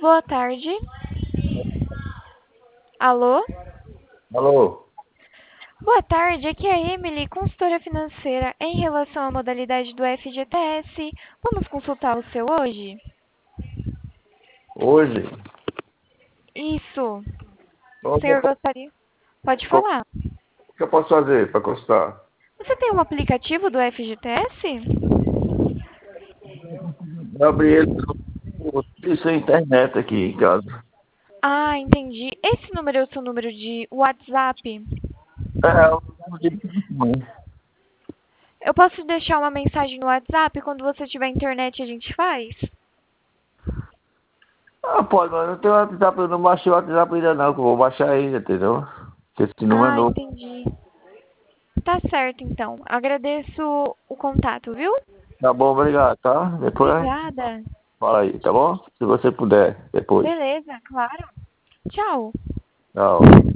boa tarde. Alô? Alô? Boa tarde, aqui é a Emily, consultora financeira, em relação à modalidade do FGTS. Vamos consultar o seu hoje? Hoje? Isso. O O senhor gostaria? Pode falar. que eu posso fazer para consultar? Você tem um aplicativo do FGTS? Eu abri ele sem internet aqui em casa. Ah, entendi. Esse número é o seu número de WhatsApp? Eu não digo muito. Eu posso deixar uma mensagem no WhatsApp? Quando você tiver internet, a gente faz? Pode, mas não tem WhatsApp, eu não baixei o WhatsApp ainda não, que eu vou baixar ainda, entendeu? Porque esse número é Ah, novo. entendi. Tá certo, então. Agradeço o contato, viu? Tá bom, obrigado, tá? Depois Obrigada. fala aí, tá bom? Se você puder, depois. Beleza, claro. Tchau. Tchau.